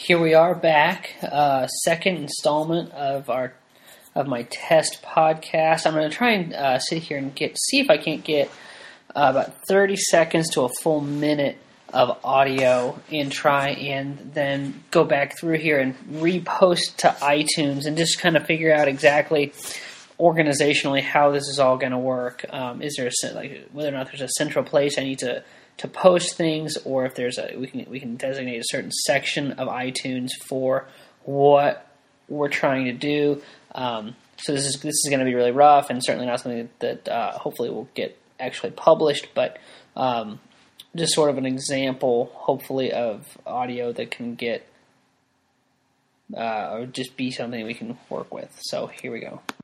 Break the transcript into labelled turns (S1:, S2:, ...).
S1: Here we are back, second installment of my test podcast. I'm going to try and sit here and see if I can't get about 30 seconds to a full minute of audio and try and then go back through here and repost to iTunes and just kind of figure out exactly organizationally how this is all going to work. Is there whether or not there's a central place I need to post things, or if there's we can designate a certain section of iTunes for what we're trying to do. So this is going to be really rough, and certainly not something that hopefully will get actually published, but just sort of an example, hopefully, of audio that can get or just be something we can work with. So here we go.